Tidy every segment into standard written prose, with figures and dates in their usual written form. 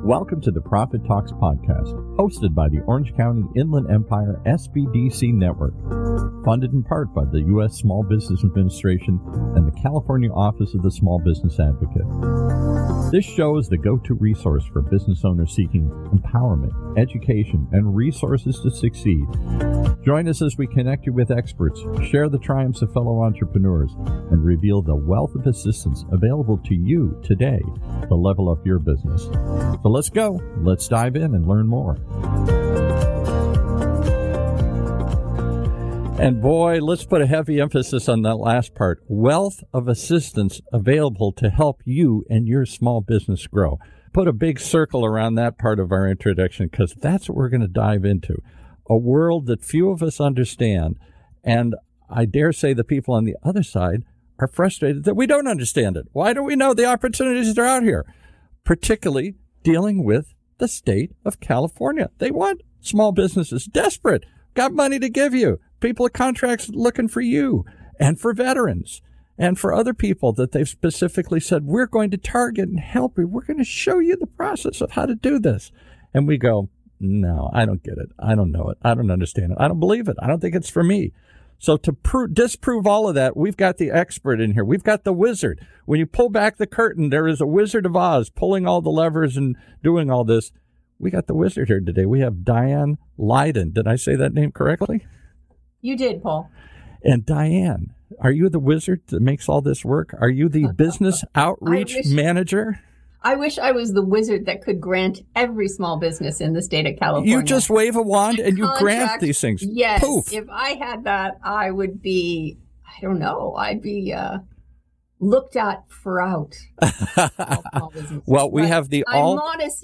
Welcome to the Profit Talks podcast, hosted by the Orange County Inland Empire SBDC Network, funded in part by the U.S. Small Business Administration and the California Office of the Small Business Advocate. This show is the go-to resource for business owners seeking empowerment, education, and resources to succeed. Join us as we connect you with experts, share the triumphs of fellow entrepreneurs, and reveal the wealth of assistance available to you today to level up your business. So let's go. Let's dive in and learn more. And boy, let's put a heavy emphasis on that last part. Wealth of assistance available to help you and your small business grow. Put a big circle around that part of our introduction because that's what we're going to dive into. A world that few of us understand. And I dare say the people on the other side are frustrated that we don't understand it. Why don't we know the opportunities that are out here? Particularly dealing with the state of California. They want small businesses desperate, got money to give you, people with contracts looking for you and for veterans and for other people that they've specifically said, we're going to target and help you. We're going to show you the process of how to do this. And we go, no, I don't get it. I don't know it. I don't understand it. I don't believe it. I don't think it's for me. So to disprove all of that, we've got the expert in here. We've got the wizard. When you pull back the curtain, there is a Wizard of Oz pulling all the levers and doing all this. We got the wizard here today. We have Diane Leiden. Did I say that name correctly? You did, Paul. And Diane, are you the wizard that makes all this work? Are you the business outreach manager? I wish I was the wizard that could grant every small business in the state of California. You just wave a wand and you grant these things. Yes. Poof. If I had that, I would be, I don't know, I'd be looked at for out. Well, we have the I'm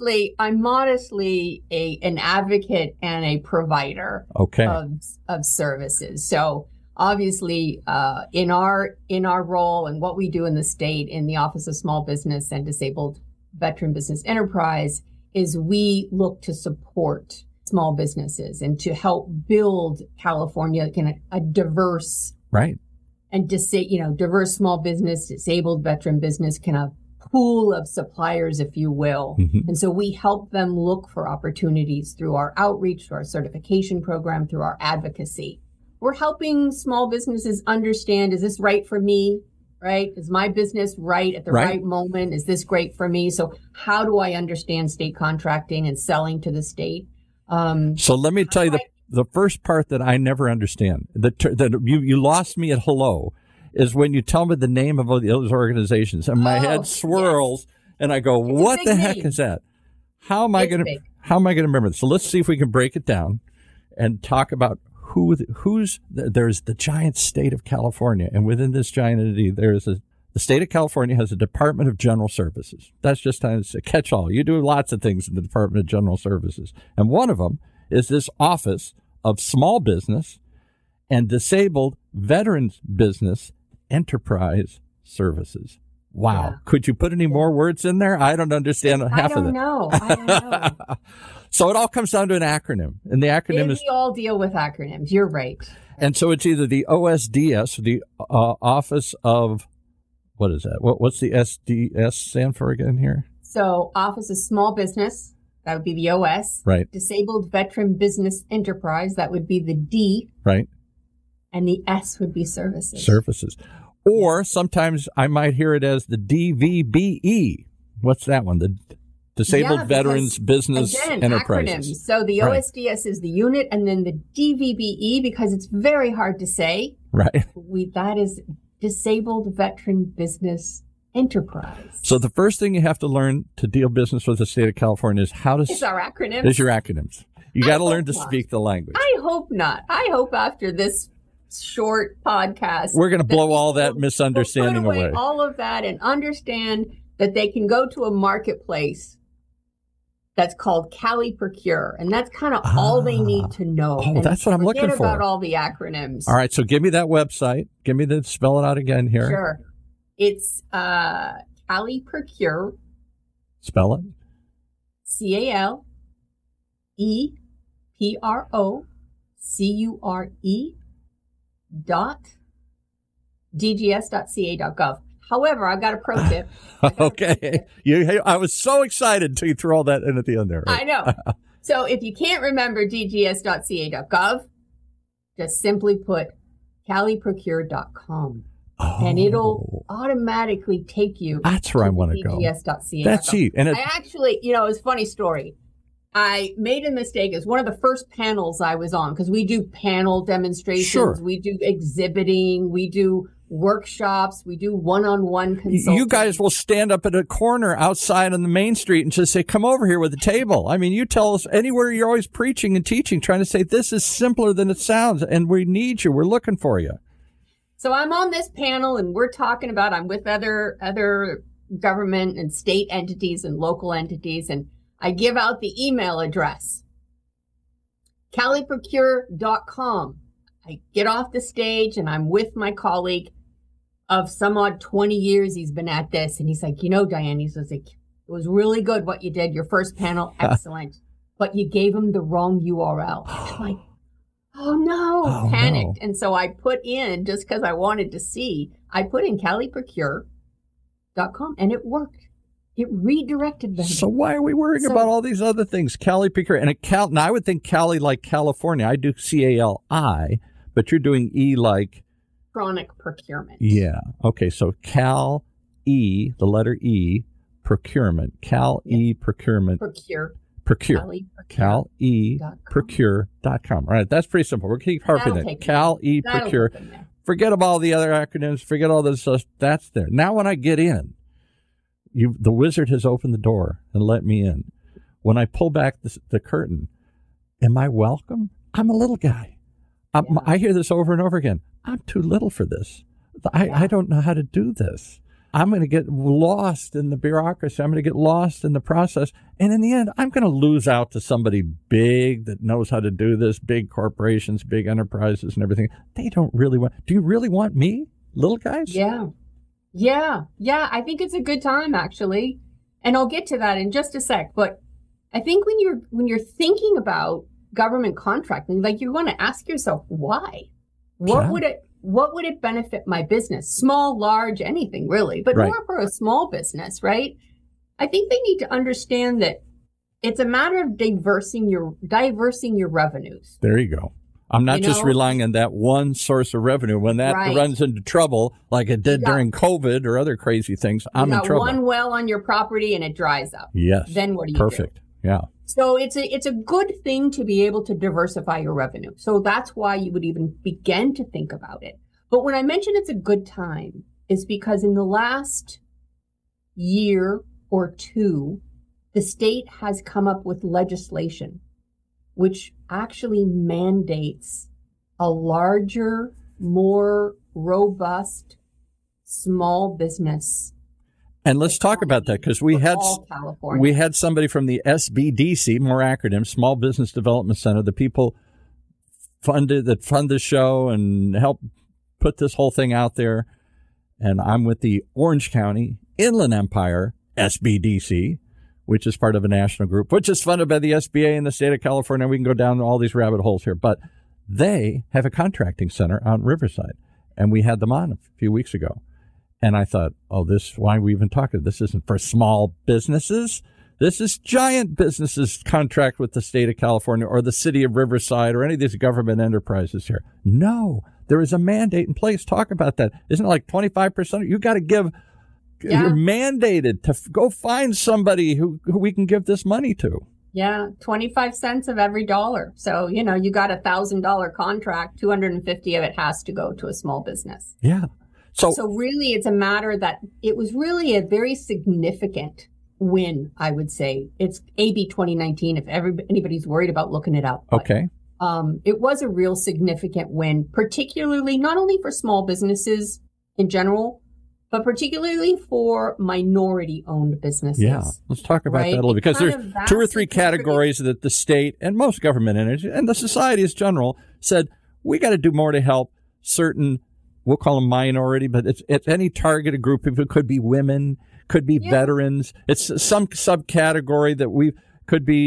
modestly an advocate and a provider of services. So obviously, in our role and what we do in the state in the Office of Small Business and Disabled Veteran Business Enterprise is we look to support small businesses and to help build California in a diverse, right, and diverse small business, disabled veteran business, kind of pool of suppliers, if you will. Mm-hmm. And so we help them look for opportunities through our outreach, through our certification program, through our advocacy. We're helping small businesses understand, is this right for me? Right? Is my business right at the right moment? Is this great for me? So how do I understand state contracting and selling to the state? So let me tell you the first part that I never understand, that you lost me at hello, is when you tell me the name of those organizations and my head swirls and I go, what the heck is that? How am I going to remember this? So let's see if we can break it down and talk about there's the giant state of California, and within this giant entity, the state of California has a Department of General Services. That's just a catch-all. You do lots of things in the Department of General Services, and one of them is this Office of Small Business and Disabled Veterans Business Enterprise Services. Wow. Yeah. Could you put any more words in there? I don't understand half of it. I don't know. So it all comes down to an acronym. And the acronym is... We all deal with acronyms. You're right. And so it's either the OSDS, the Office of... What is that? What's the SDS stand for again here? So Office of Small Business, that would be the OS. Right. Disabled Veteran Business Enterprise, that would be the D. Right. And the S would be Services. Services. Or sometimes I might hear it as the DVBE. What's that one? The Disabled Veterans Business Enterprises. Acronyms. So the OSDS is the unit, and then the DVBE, because it's very hard to say. Right. That is Disabled Veteran Business Enterprise. So the first thing you have to learn to deal business with the state of California is how to... It's our acronyms. Is your acronyms. You got to learn to speak the language. I hope not. I hope after this short podcast, we're going to blow all that misunderstanding away. All of that and understand that they can go to a marketplace that's called Cali Procure, and that's kind of all they need to know. Oh, that's what I'm looking for. Forget about all the acronyms. All right, so give me that website. Spell it out again here. Sure. It's Cali Procure. Spell it. CALEPROCURE.DGS.ca.gov. However, I've got a pro tip. Okay. I was so excited until you threw all that in at the end there. Right? I know. So if you can't remember dgs.ca.gov, just simply put caliprocure.com. And it'll automatically take you. That's where I want to go. dgs.ca.gov. That's it. And I actually, it was a funny story. I made a mistake. It's one of the first panels I was on because we do panel demonstrations. Sure. We do exhibiting. We do workshops. We do one-on-one consulting. You guys will stand up at a corner outside on the main street and just say, come over here with a table. I mean, you tell us anywhere you're always preaching and teaching, trying to say this is simpler than it sounds, and we need you. We're looking for you. So I'm on this panel, and we're talking about, I'm with other government and state entities and local entities, and I give out the email address, caliprocure.com. I get off the stage, and I'm with my colleague of some odd 20 years he's been at this. And he's like, Diane, he says, it was really good what you did. Your first panel, excellent. But you gave him the wrong URL. I'm like, oh, no, panicked. No. And so I put in, just because I wanted to see, I put in caliprocure.com, and it worked. It redirected them. So why are we worrying about all these other things? Cali Procure. And now I would think Cali like California. I do CALI, but you're doing E like? Chronic procurement. Yeah. Okay. So Cal E, the letter E, procurement. Cal E procurement. Procure. Cal E procure.com. All right. That's pretty simple. We'll keep harping it. Cal E procure. Forget about all the other acronyms. Forget all this stuff. That's there. Now when I get in, the wizard has opened the door and let me in. When I pull back the curtain, am I welcome? I'm a little guy. I hear this over and over again. I'm too little for this. I don't know how to do this. I'm going to get lost in the bureaucracy. I'm going to get lost in the process. And in the end, I'm going to lose out to somebody big that knows how to do this, big corporations, big enterprises and everything. They don't really want. Do you really want me, little guys? Yeah. I think it's a good time, actually. And I'll get to that in just a sec. But I think when you're thinking about government contracting, like you're going to ask yourself, why? What would it benefit my business? Small, large, anything really, but more for a small business, right? I think they need to understand that it's a matter of diversing your revenues. There you go. I'm not just relying on that one source of revenue. When that runs into trouble, like it did during COVID or other crazy things, I'm in trouble. One well on your property and it dries up. Yes. Then what do you Perfect. do? Yeah. So it's a good thing to be able to diversify your revenue. So that's why you would even begin to think about it. But when I mention it's a good time, is because in the last year or two, the state has come up with legislation which actually mandates a larger, more robust small business. And let's talk about that, because we had somebody from the SBDC, more acronyms, Small Business Development Center, the people fund the show and help put this whole thing out there. And I'm with the Orange County Inland Empire SBDC, which is part of a national group, which is funded by the SBA in the state of California. We can go down all these rabbit holes here, but they have a contracting center out in Riverside, and we had them on a few weeks ago. And I thought, why are we even talking? This isn't for small businesses. This is giant businesses contract with the state of California or the city of Riverside or any of these government enterprises here. No, there is a mandate in place. Talk about that. Isn't it like 25%? You got to give. Yeah. You're mandated to go find somebody who we can give this money to. Yeah, 25 cents of every dollar. So, you got $1,000 contract, 250 of it has to go to a small business. Yeah. So really, it's a matter that it was really a very significant win, I would say. It's AB 2019, if anybody's worried about looking it up. But, okay. It was a real significant win, particularly not only for small businesses in general, but particularly for minority-owned businesses. Yeah, let's talk about that a little, because there's two or three categories that the state and most government entities and the society as general said, we got to do more to help certain, we'll call them minority, but it's any targeted group. It could be women, could be veterans. It's some subcategory that could be,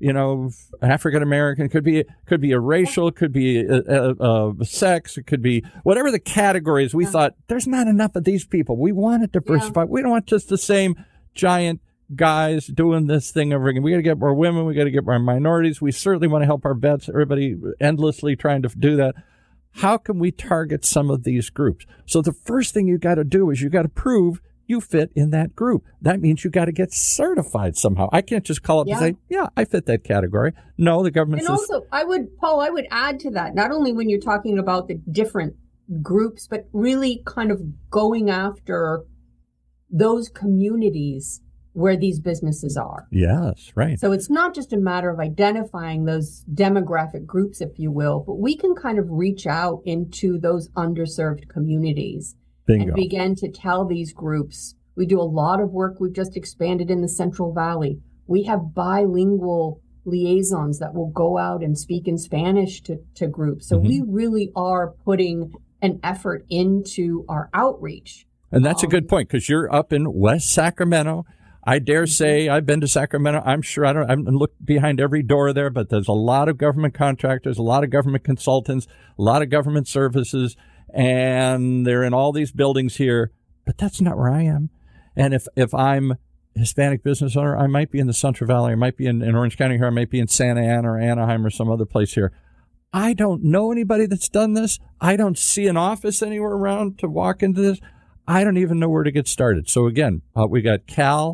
African American, could be a racial, it could be a sex, it could be whatever the categories. We thought there's not enough of these people. We want to diversify. We don't want just the same giant guys doing this thing over again. We got to get more women. We got to get more minorities. We certainly want to help our vets. Everybody endlessly trying to do that. How can we target some of these groups? So the first thing you got to do is you got to prove you fit in that group. That means you got to get certified somehow. I can't just call up and say, yeah, I fit that category. No, the government says. And also, I would add to that, not only when you're talking about the different groups, but really kind of going after those communities where these businesses are. Yes, right. So it's not just a matter of identifying those demographic groups, if you will, but we can kind of reach out into those underserved communities. Bingo. And begin to tell these groups. We do a lot of work. We've just expanded in the Central Valley. We have bilingual liaisons that will go out and speak in Spanish to groups. So we really are putting an effort into our outreach. And that's a good point, because you're up in West Sacramento. I dare say I've been to Sacramento. I'm sure I haven't looked behind every door there, but there's a lot of government contractors, a lot of government consultants, a lot of government services. And they're in all these buildings here, but that's not where I am. And if I'm a Hispanic business owner, I might be in the Central Valley, I might be in Orange County here, I might be in Santa Ana or Anaheim or some other place here. I don't know anybody that's done this. I don't see an office anywhere around to walk into this. I don't even know where to get started. So again, we got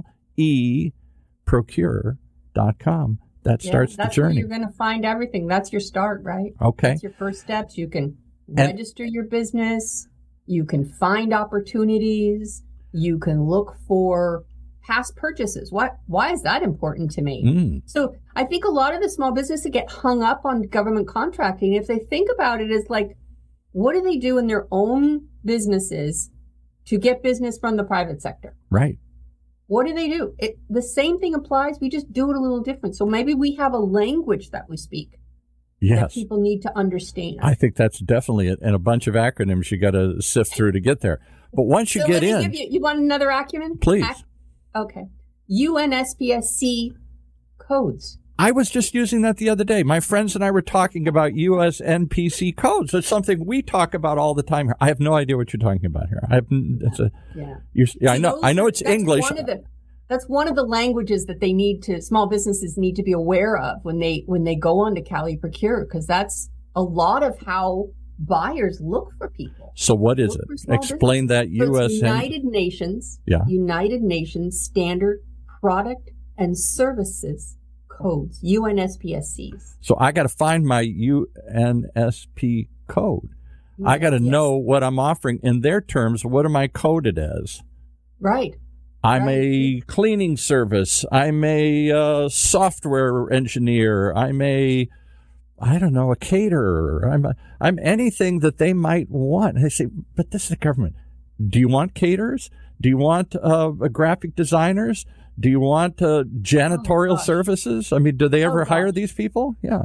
caleprocure.com. That starts the journey. That's where you're going to find everything. That's your start, right? Okay. That's your first steps. You can register your business. You can find opportunities. You can look for past purchases. Why is that important to me? So I think a lot of the small businesses get hung up on government contracting. If they think about it as like, what do they do in their own businesses to get business from the private sector? Right. What do they do? The same thing applies. We just do it a little different. So maybe we have a language that we speak. Yes. That people need to understand. I think that's definitely it. And a bunch of acronyms you got to sift through to get there. But once you get in. You want another acumen? Please. Okay. UNSPSC codes. I was just using that the other day. My friends and I were talking about USNPC codes. It's something we talk about all the time here. I have no idea what you're talking about here. I know it's English. That's one of the languages that small businesses need to be aware of when they go on to Cali Procure, because that's a lot of how buyers look for people. So what is it? Explain that. United Nations Standard Product and Services Codes, UNSPSCs. So I got to find my UNSP code. I got to know what I'm offering in their terms. What am I coded as? Right. I'm a cleaning service. I'm a software engineer. I'm a caterer. I'm anything that they might want. And they say, but this is the government. Do you want caterers? Do you want graphic designers? Do you want janitorial services? I mean, do they ever hire these people? Yeah.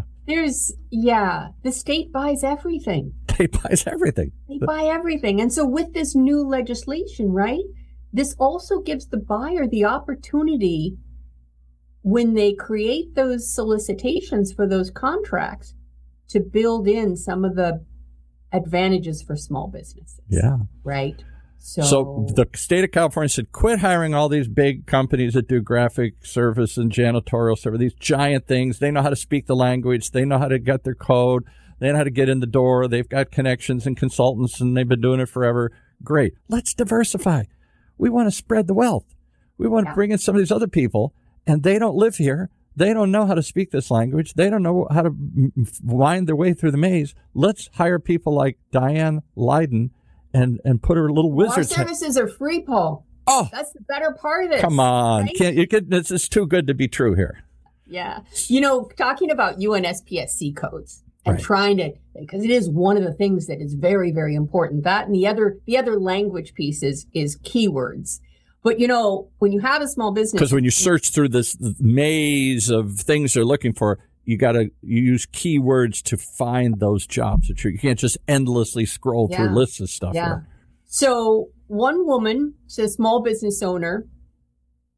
The state buys everything. They buys everything. They buy everything. And so with this new legislation, right, this also gives the buyer the opportunity, when they create those solicitations for those contracts, to build in some of the advantages for small businesses. Yeah. Right? So the state of California said, quit hiring all these big companies that do graphic service and janitorial service, these giant things. They know how to speak the language. They know how to get their code. They know how to get in the door. They've got connections and consultants, and they've been doing it forever. Great. Let's diversify. We want to spread the wealth. We want to bring in some of these other people, and they don't live here. They don't know how to speak this language. They don't know how to wind their way through the maze. Let's hire people like Diane Leiden and put her little wizard. Our services are free, Paul. Oh, that's the better part of this. Come on. Right? This is too good to be true here. Yeah. Talking about UNSPSC codes and trying to, because it is one of the things that is very, very important. That and the other language piece is keywords. But, when you have a small business. Because when you search through this maze of things they're looking for, you use keywords to find those jobs. You can't just endlessly scroll through lists of stuff. Yeah. Here. So one woman, she's a small business owner,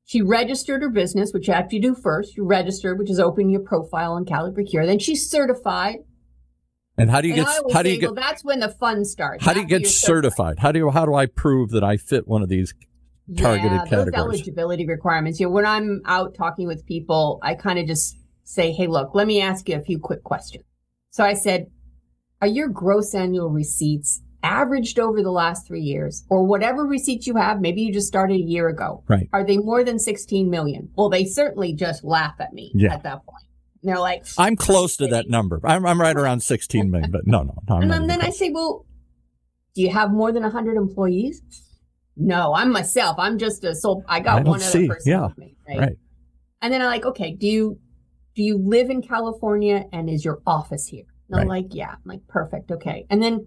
She registered her business, which you have to do first. You register, which is open your profile on CaliProcure. Then she's certified. And how do you get? Well, that's when the fun starts. How do you get certified? How do I prove that I fit one of these targeted categories? Those eligibility requirements. When I'm out talking with people, I kind of just say, "Hey, look, let me ask you a few quick questions." So I said, "Are your gross annual receipts averaged over the last 3 years, or whatever receipts you have? Maybe you just started a year ago. Right? Are they more than 16 million?" Well, they certainly just laugh at me at that point. They're like, I'm close to that number. I'm right around 16 million, but no. And then I say, well, do you have more than 100 employees? No, I'm myself. I'm just a sole. I got one other person with me. Right. And then I'm like, okay, do you live in California and is your office here? And they're like, yeah. I'm like, perfect. Okay. And then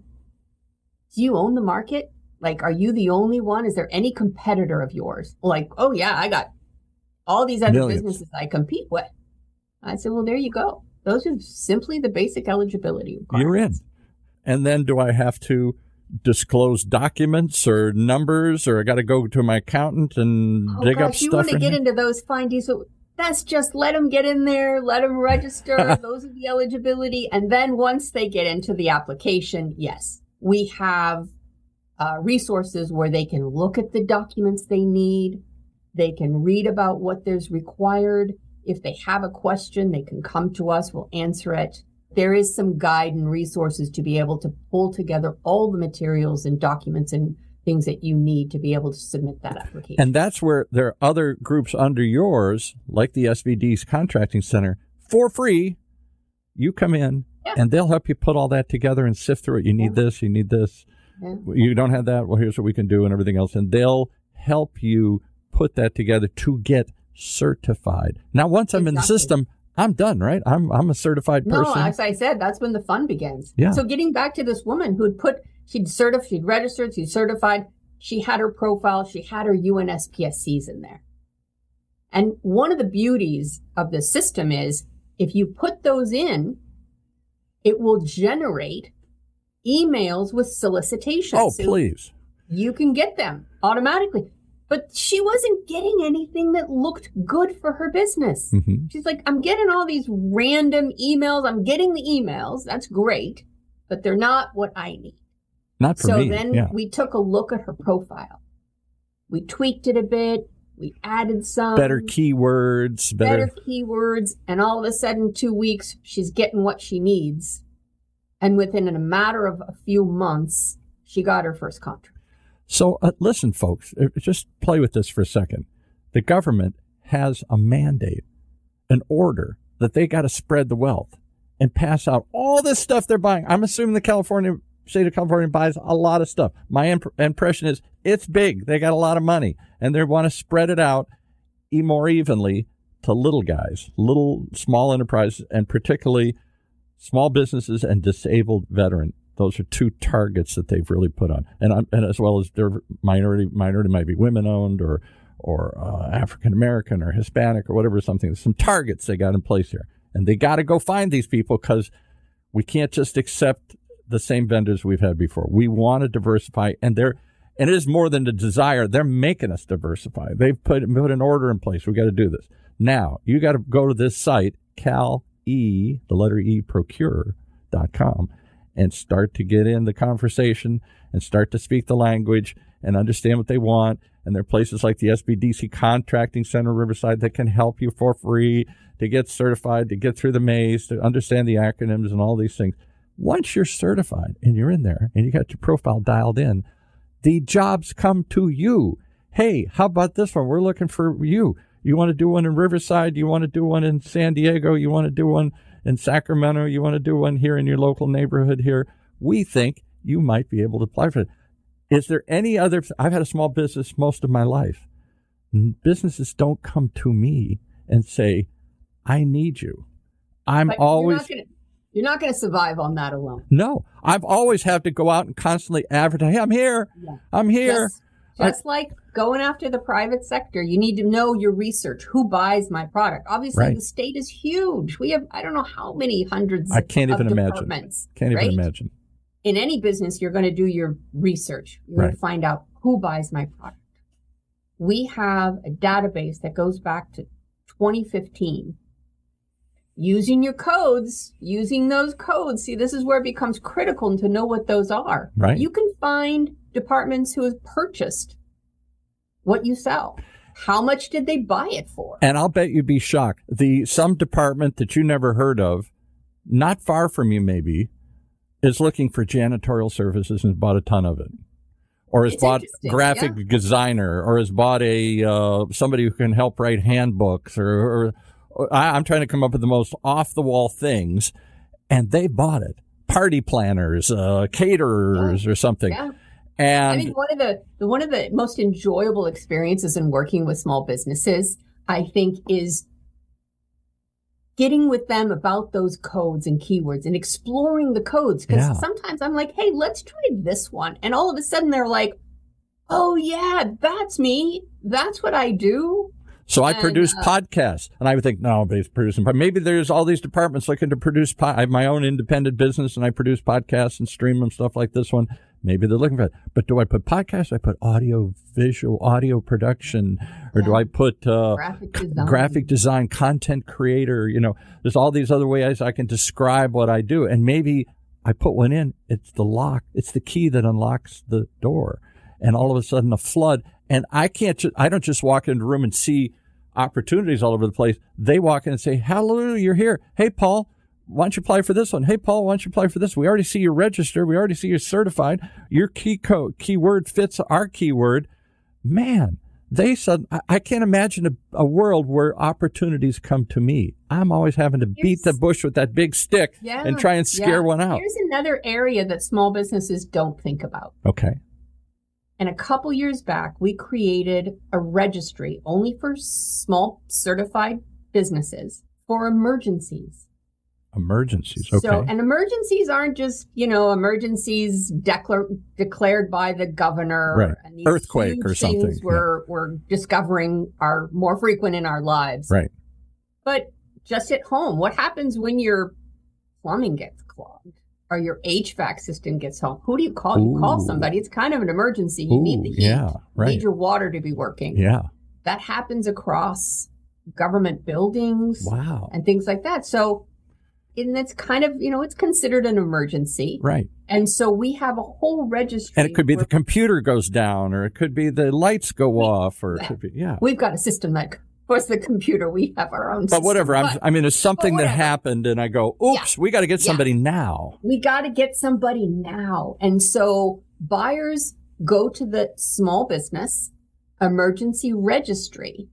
do you own the market? Like, are you the only one? Is there any competitor of yours? Like, oh yeah, I got all these other businesses I compete with. I said, well, there you go. Those are simply the basic eligibility requirements. You're in. And then do I have to disclose documents or numbers, or I got to go to my accountant and dig up stuff? You want to get into those fine details. That's just let them get in there, let them register. Those are the eligibility. And then once they get into the application, yes, we have resources where they can look at the documents they need. They can read about what there's required. If they have a question, they can come to us. We'll answer it. There is some guide and resources to be able to pull together all the materials and documents and things that you need to be able to submit that application. And that's where there are other groups under yours, like the SVD's Contracting Center, for free. You come in and they'll help you put all that together and sift through it. You need this, you need this. Yeah. You don't have that. Well, here's what we can do and everything else. And they'll help you put that together to get certified. Now, once I'm in the system, I'm done, right? I'm a certified person. No, as I said, that's when the fun begins. Yeah. So getting back to this woman she'd registered, she'd certified, she had her profile, she had her UNSPSCs in there. And one of the beauties of the system is if you put those in, it will generate emails with solicitations. Oh, please. You can get them automatically. But she wasn't getting anything that looked good for her business. Mm-hmm. She's like, I'm getting all these random emails. I'm getting the emails. That's great. But they're not what I need. Not for me. So then we took a look at her profile. We tweaked it a bit. We added some. Better keywords. Better keywords. And all of a sudden, 2 weeks, she's getting what she needs. And within a matter of a few months, she got her first contract. So listen, folks, just play with this for a second. The government has a mandate, an order that they got to spread the wealth and pass out all this stuff they're buying. I'm assuming the state of California buys a lot of stuff. My impression is it's big. They got a lot of money, and they want to spread it out more evenly to little guys, little small enterprises, and particularly small businesses and disabled veterans. Those are two targets that they've really put on, and as well as their minority might be women owned or African American or Hispanic or whatever, something. Some targets they got in place here, and they got to go find these people because we can't just accept the same vendors we've had before. We want to diversify, and it is more than the desire. They're making us diversify. They've put an order in place. We got to do this now. You got to go to this site, procure.com. And start to get in the conversation and start to speak the language and understand what they want. And there are places like the SBDC Contracting Center, Riverside, that can help you for free to get certified, to get through the maze, to understand the acronyms and all these things. Once you're certified and you're in there and you got your profile dialed in, the jobs come to you. Hey, how about this one? We're looking for you. You want to do one in Riverside? You want to do one in San Diego? You want to do one in Sacramento? You want to do one here in your local neighborhood here? We think you might be able to apply for it. Is there any other? I've had a small business most of my life. Businesses don't come to me and say, I need you. You're not going to survive on that alone. No, I've always had to go out and constantly advertise. Hey, I'm here. Yeah. I'm here. Just like going after the private sector, you need to know your research. Who buys my product? Obviously, the state is huge. We have, I don't know how many hundreds I can't of even departments. Can't even imagine. In any business, you're going to do your research. You're going to find out who buys my product. we have a database that goes back to 2015. Using your codes, using those codes. See, this is where it becomes critical to know what those are. Right. You can find departments who have purchased what you sell. How much did they buy it for? And I'll bet you'd be shocked. Some department that you never heard of, not far from you maybe, is looking for janitorial services and has bought a ton of it. Or has bought graphic designer, or has bought somebody who can help write handbooks, or I'm trying to come up with the most off-the-wall things, and they bought it. Party planners, caterers, or something. Yeah. And I mean, one of the most enjoyable experiences in working with small businesses, I think, is getting with them about those codes and keywords and exploring the codes. Because sometimes I'm like, hey, let's try this one. And all of a sudden they're like, oh, yeah, that's me. That's what I do. So I produce podcasts, and I would think, no, nobody's producing. But maybe there's all these departments looking to produce. I have my own independent business, and I produce podcasts and stream them, stuff like this one. Maybe they're looking for it. But do I put podcasts? I put audio, visual, audio production, or do I put graphic design, content creator? You know, there's all these other ways I can describe what I do. And maybe I put one in. It's the lock. It's the key that unlocks the door. And all of a sudden, a flood. And I don't just walk into a room and see opportunities all over the place. They walk in and say, "Hello, you're here. Hey, Paul, why don't you apply for this one? Hey, Paul, why don't you apply for this? We already see you registered. We already see you certified. Your keyword fits our keyword." Man, they said, I can't imagine a world where opportunities come to me. I'm always having to beat the bush with that big stick and try and scare one out. Here's another area that small businesses don't think about. Okay. And a couple years back, we created a registry only for small certified businesses for emergencies. Emergencies, okay. So, and emergencies aren't just, emergencies declared by the governor. Right. And these earthquake or something. Things we're discovering are more frequent in our lives. Right. But just at home, what happens when your plumbing gets clogged? Or your HVAC system gets home? Who do you call? You call somebody. It's kind of an emergency. You need the heat. Yeah, right. You need your water to be working. Yeah. That happens across government buildings. Wow. And things like that. So, and it's kind of, it's considered an emergency. Right. And so we have a whole registry. And it could be the computer goes down, or it could be the lights go off, or it could be, We've got a system that, of course, the computer, we have our own system. But whatever. It's something that happened, and I go, oops, we got to get somebody now. We got to get somebody now. And so buyers go to the small business emergency registry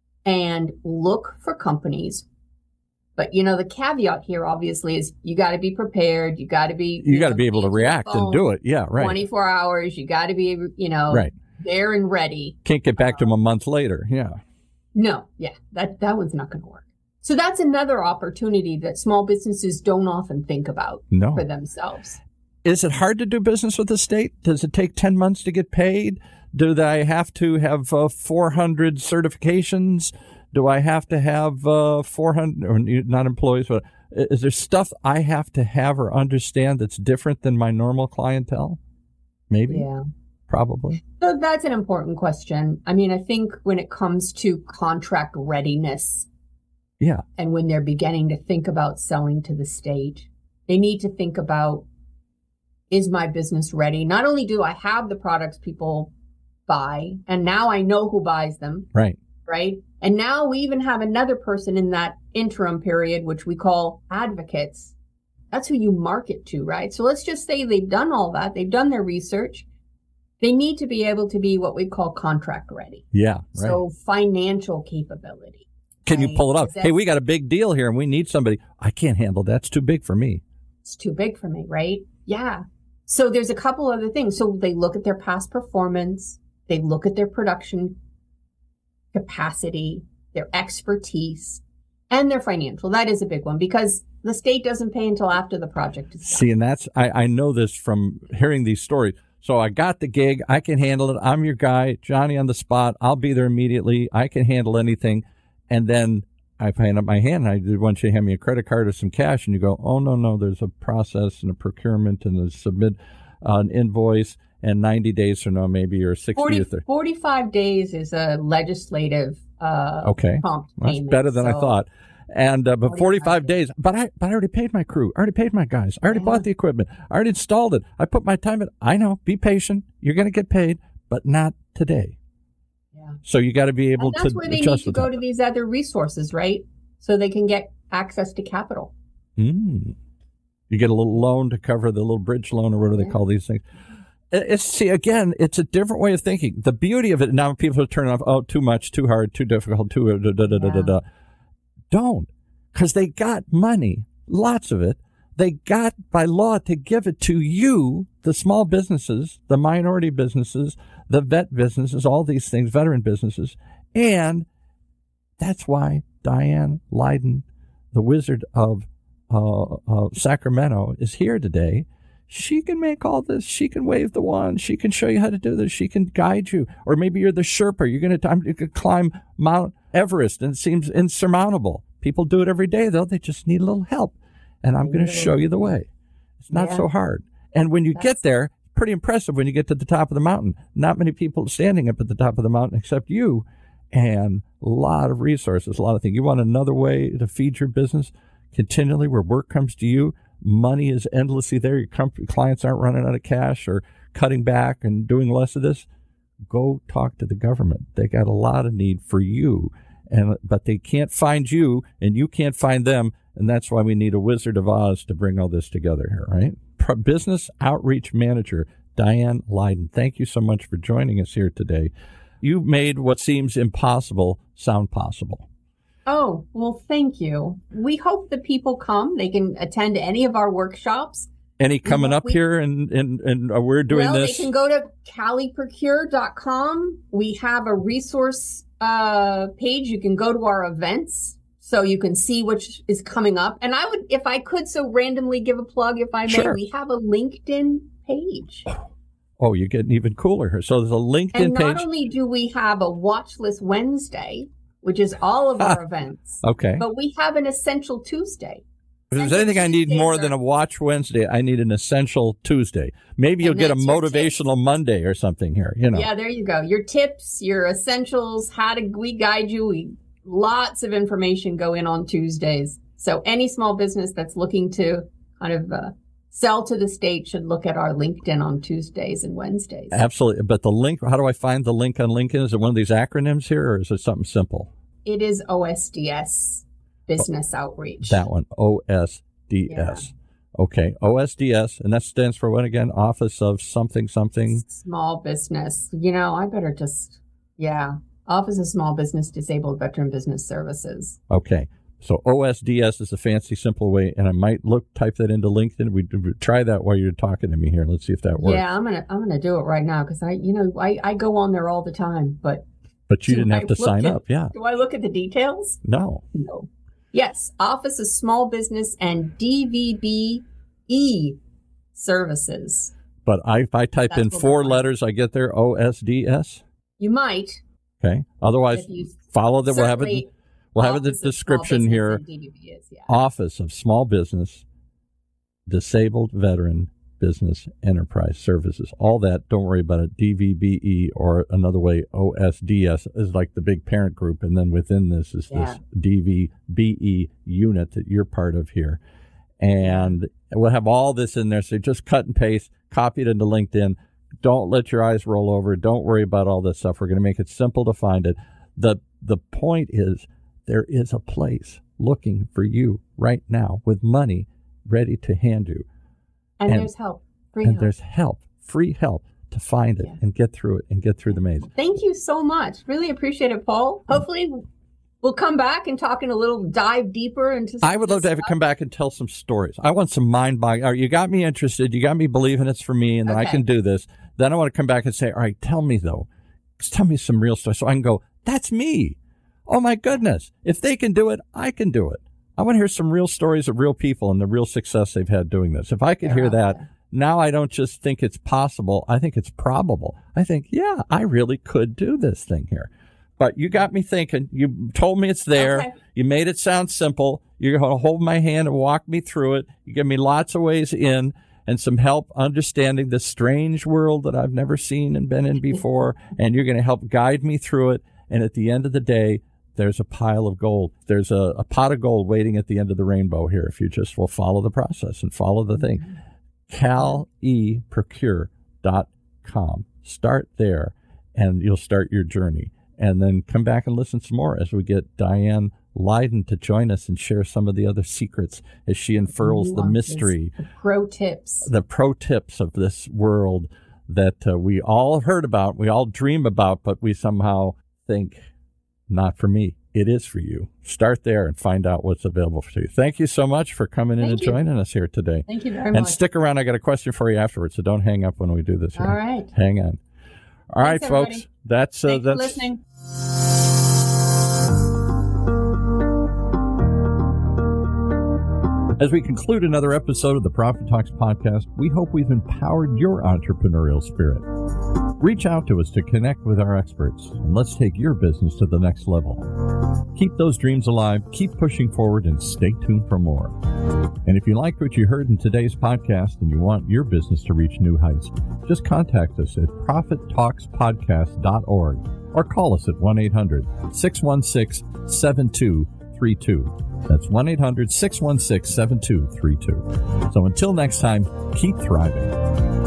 and look for companies. But, the caveat here, obviously, is you got to be prepared. You got to be... You got to be able to react and do it. Yeah, right. 24 hours. You got to be, right. there and ready. Can't get back to them a month later. Yeah. No. Yeah. That one's not going to work. So that's another opportunity that small businesses don't often think about for themselves. Is it hard to do business with the state? Does it take 10 months to get paid? Do I have to have 400 certifications? Do I have to have 400, or not employees, but is there stuff I have to have or understand that's different than my normal clientele? Maybe. Yeah. Probably. So that's an important question. I think when it comes to contract readiness, and when they're beginning to think about selling to the state, they need to think about, is my business ready? Not only do I have the products people buy, and now I know who buys them. Right. Right. And now we even have another person in that interim period, which we call advocates. That's who you market to, right? So let's just say they've done all that. They've done their research. They need to be able to be what we call contract ready. Yeah. Right. So financial capability. Can you pull it up? Hey, we got a big deal here and we need somebody. I can't handle that. It's too big for me. It's too big for me, right? Yeah. So there's a couple other things. So they look at their past performance. They look at their production capacity, their expertise, and their financial. That is a big one because the state doesn't pay until after the project is done. See, and that's, I know this from hearing these stories. So I got the gig. I can handle it. I'm your guy, Johnny on the spot. I'll be there immediately. I can handle anything. And then I hand up my hand and I want you to hand me a credit card or some cash. And you go, oh, no, there's a process and a procurement and a submit an invoice. and 90 days from now, maybe you're 60 or 30. 45 days is a legislative prompt That's payment. better than I thought. And but 45 days. But I already paid my crew. I already paid my guys. I already bought the equipment. I already installed it. I put my time in. I know. Be patient. You're going to get paid, but not today. Yeah. So you got to be able to. That's where they need to go to these other resources, right? So they can get access to capital. You get a little loan to cover the little bridge loan, or what do they call these things? See, again, it's a different way of thinking. The beauty of it, now people are turning off, oh, too much, too hard, too difficult, too da-da-da-da-da-da. Don't, because they got money, lots of it. They got, by law, to give it to you, the small businesses, the minority businesses, the vet businesses, all these things, veteran businesses. And that's why Diane Leiden, the Wizard of Sacramento, is here today. She can make all this. She can wave the wand. She can show you how to do this. She can guide you. Or maybe you're the Sherpa. You're going to climb Mount Everest, and it seems insurmountable. People do it every day, though. They just need a little help. And I'm going to show you the way. It's not so hard. And when you get there, pretty impressive when you get to the top of the mountain. Not many people standing up at the top of the mountain except you. And a lot of resources, a lot of things. You want another way to feed your business continually where work comes to you? Money is endlessly there. Your clients aren't running out of cash or cutting back and doing less of this. Go talk to the government. They got a lot of need for you, but they can't find you, and you can't find them, and that's why we need a Wizard of Oz to bring all this together here, right? Business Outreach Manager Diane Leiden, thank you so much for joining us here today. You made what seems impossible sound possible. Oh, well, thank you. We hope that people come. They can attend any of our workshops. Any coming up here and we're doing this? They can go to caliprocure.com. We have a resource page. You can go to our events so you can see which is coming up. And I would, if I could so randomly give a plug, if I may, we have a LinkedIn page. Oh, you're getting even cooler here. So there's a LinkedIn page. And not only do we have a Watch List Wednesday, which is all of our events. Okay. But we have an Essential Tuesday. If there's anything I need more than a Watch Wednesday, I need an Essential Tuesday. Maybe you'll get a Motivational Monday or something here, Yeah, there you go. Your tips, your essentials, we guide you. Lots of information go in on Tuesdays. So any small business that's looking to kind of sell to the state should look at our LinkedIn on Tuesdays and Wednesdays. Absolutely. But the link, how do I find the link on LinkedIn? Is it one of these acronyms here, or is it something simple? It is OSDS, Business Outreach. That one, OSDS. Yeah. Okay, OSDS, and that stands for what again? Office of something. Small Business. I better just, Office of Small Business Disabled Veteran Business Services. Okay. So OSDS is a fancy, simple way, and I might type that into LinkedIn. We try that while you're talking to me here. Let's see if that works. Yeah, I'm gonna do it right now because I go on there all the time, but you didn't have to sign up. Yeah. Do I look at the details? No. Yes, Office of Small Business and DVBE Services. But if I type in 4 letters, I get there OSDS. You might. Okay. Otherwise, follow that. We'll have the description here. Office of Small Business, Disabled Veteran Business Enterprise Services. All that, don't worry about it. DVBE, or another way, OSDS, is like the big parent group. And then within this is this DVBE unit that you're part of here. And we'll have all this in there. So just cut and paste, copy it into LinkedIn. Don't let your eyes roll over. Don't worry about all this stuff. We're going to make it simple to find it. The point is, there is a place looking for you right now with money ready to hand you. And there's help. There's help, free help to find it and get through it and get through the maze. Thank you so much. Really appreciate it, Paul. Hopefully we'll come back and talk in a little dive deeper into I would love to have you come back and tell some stories. I want some mind-boggling. You got me interested. You got me believing it's for me and that I can do this. Then I want to come back and say, all right, tell me some real stories so I can go, that's me. Oh, my goodness. If they can do it, I can do it. I want to hear some real stories of real people and the real success they've had doing this. If I could hear that, now I don't just think it's possible. I think it's probable. I think, I really could do this thing here. But you got me thinking. You told me it's there. Okay. You made it sound simple. You're going to hold my hand and walk me through it. You give me lots of ways in. and some help understanding this strange world that I've never seen and been in before. And you're going to help guide me through it. And at the end of the day, there's a pile of gold. There's a pot of gold waiting at the end of the rainbow here if you just will follow the process and follow the thing. CalEProcure.com. Start there, and you'll start your journey. And then come back and listen some more as we get Diane Leiden to join us and share some of the other secrets as she unfurls the mystery. The pro tips. The pro tips of this world that we all heard about, we all dream about, but we somehow think, not for me. It is for you. Start there and find out what's available for you. Thank you so much for coming in and joining us here today. Thank you very much. And stick around. I got a question for you afterwards, so don't hang up when we do this here. All right. Hang on. All right, folks. Thanks for listening. As we conclude another episode of the Profit Talks podcast, we hope we've empowered your entrepreneurial spirit. Reach out to us to connect with our experts, and let's take your business to the next level. Keep those dreams alive, keep pushing forward, and stay tuned for more. And if you liked what you heard in today's podcast and you want your business to reach new heights, just contact us at profittalkspodcast.org or call us at 1-800-616-7232. That's 1-800-616-7232. So until next time, keep thriving.